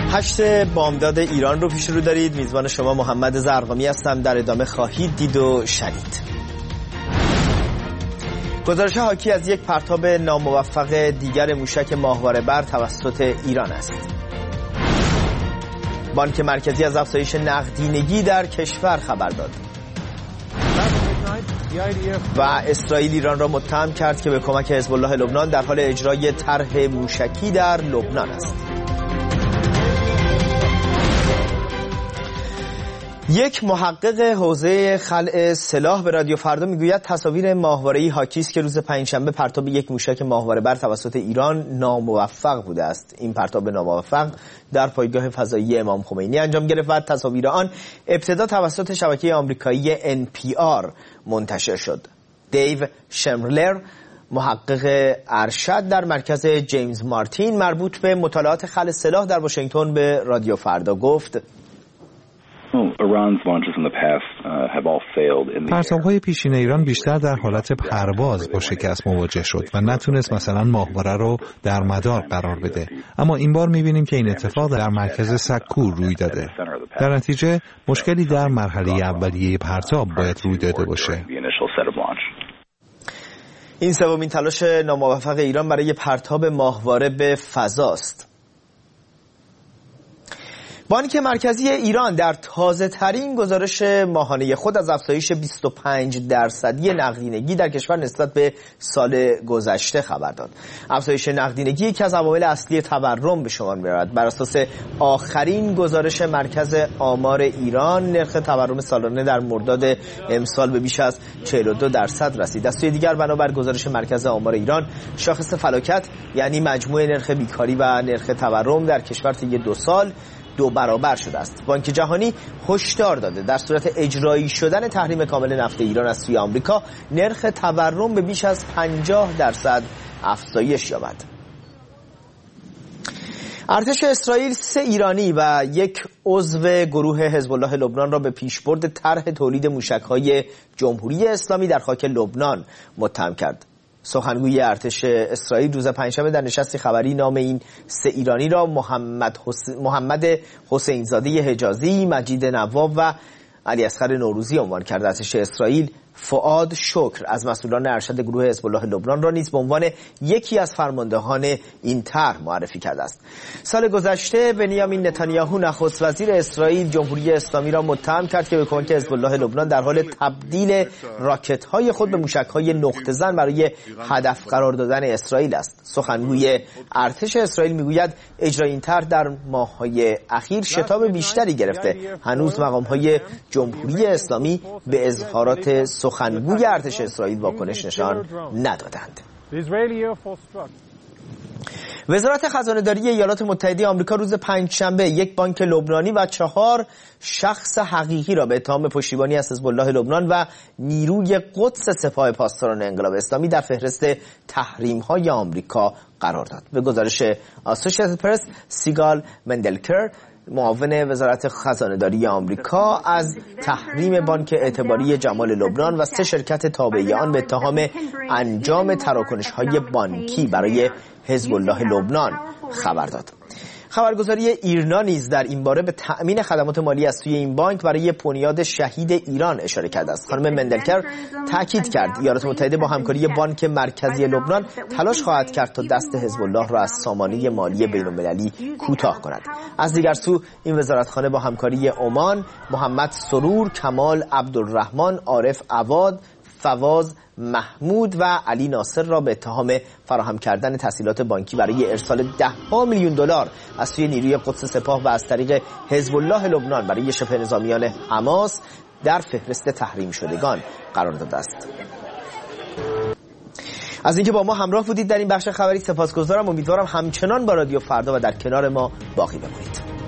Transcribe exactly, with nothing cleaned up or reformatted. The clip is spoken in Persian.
هشت بامداد ایران رو پیش رو دارید. میزبان شما محمد زرقامی هستم. در ادامه خواهید دید و شنید. گزارش حاکی از یک پرتاب ناموفق دیگر موشک ماهواره بر توسط ایران است. بانک مرکزی از افزایش نقدینگی در کشور خبر داد. و اسرائیل ایران را متهم کرد که به کمک حزب الله لبنان در حال اجرای طرح موشکی در لبنان است. یک محقق حوزه خلع سلاح به رادیو فردا میگوید تصاویر ماهواره‌ای حاکی است که روز پنجشنبه پرتاب یک موشک ماهواره بر توسط ایران ناموفق بوده است. این پرتاب ناموفق در پایگاه فضایی امام خمینی انجام گرفت و تصاویر آن ابتدا توسط شبکه آمریکایی ان پی آر منتشر شد. دیو شمرلر، محقق ارشد در مرکز جیمز مارتین مربوط به مطالعات خلع سلاح در واشنگتن به رادیو فردا گفت: پرتاب‌های پیشین ایران بیشتر در حالت پرواز با شکست مواجه شد و نتونست مثلا ماهواره رو در مدار قرار بده. اما این بار می‌بینیم که این اتفاق در مرکز سکور روی داده. در نتیجه مشکلی در مرحله اولیه پرتاب باید روی داده باشه. این سومین تلاش ناموفق ایران برای پرتاب ماهواره به فضاست. بانک مرکزی ایران در تازه ترین گزارش ماهانه خود از افزایش بیست و پنج درصدی نقدینگی در کشور نسبت به سال گذشته خبر داد. افزایش نقدینگی یکی از عوامل اصلی تورم به شمار می‌رود. بر اساس آخرین گزارش مرکز آمار ایران، نرخ تورم سالانه در مرداد امسال به بیش از چهل و دو درصد رسید. از سوی دیگر بنابر گزارش مرکز آمار ایران، شاخص فلاکت یعنی مجموع نرخ بیکاری و نرخ تورم در کشور طی دو سال دو برابر شده است. بانک جهانی هشدار داده در صورت اجرایی شدن تحریم کامل نفت ایران از سوی آمریکا، نرخ تورم به بیش از پنجاه درصد افزایش یابد. ارتش اسرائیل سه ایرانی و یک عضو گروه حزب الله لبنان را به پیشبرد طرح تولید موشک‌های جمهوری اسلامی در خاک لبنان متهم کرد. سخنگوی ارتش اسرائیل روز پنجشنبه در نشستی خبری نام این سه ایرانی را محمد حس... محمد حسین زاده حجازی، مجید نواب و علی اصغر نوروزی عنوان کرد. ارتش اسرائیل فؤاد شکر از مسئولان ارشد گروه حزب الله لبنان را نیز به عنوان یکی از فرماندهان این طرح معرفی کرده است. سال گذشته بنیامین نتانیاهو نخست وزیر اسرائیل جمهوری اسلامی را متهم کرد که به کمک حزب الله لبنان در حال تبدیل راکت‌های خود به موشک‌های نقطه زن برای هدف قرار دادن اسرائیل است. سخنگوی ارتش اسرائیل میگوید اجرای این طرح در ماه‌های اخیر شتاب بیشتری گرفته. هنوز مقام‌های جمهوری اسلامی به اظهارات سخنگوی ارتش اسرائیل واکنش نشان ندادند. وزارت خزانه‌داری ایالات متحده آمریکا روز پنجشنبه یک بانک لبنانی و چهار شخص حقیقی را به اتهام پشتیبانی از حزب الله لبنان و نیروی قدس سپاه پاسداران انقلاب اسلامی در فهرست تحریم‌های آمریکا قرار داد. به گزارش آسوشییتد پرس، سیگال مندلکر، معاون وزارت خزانه‌داری آمریکا، از تحریم بانک اعتباری جمال لبنان و سه شرکت تابعه آن به اتهام انجام تراکنش‌های بانکی برای حزب الله لبنان خبر داد. خبرگزاری ایرنا نیز در این باره به تأمین خدمات مالی از سوی این بانک برای بنیاد شهید ایران اشاره کرده است. خانم مندلکر تاکید کرد ایالات متحده با همکاری بانک مرکزی لبنان تلاش خواهد کرد تا دست حزب الله را از سامانه مالی بین‌المللی کوتاه کند. از دیگر سو این وزارتخانه با همکاری عمان، محمد سرور، کمال عبدالرحمن، عارف عواد، فواز محمود و علی ناصر را به اتهام فراهم کردن تسهیلات بانکی برای ارسال ده ها میلیون دلار از سوی نیروی قدس سپاه و از طریق حزب الله لبنان برای شبه نظامیان حماس در فهرست تحریم شدگان قرار داده است. از اینکه با ما همراه بودید در این بخش خبری سپاسگزارم. امیدوارم همچنان با رادیو فردا و در کنار ما باقی بمانید.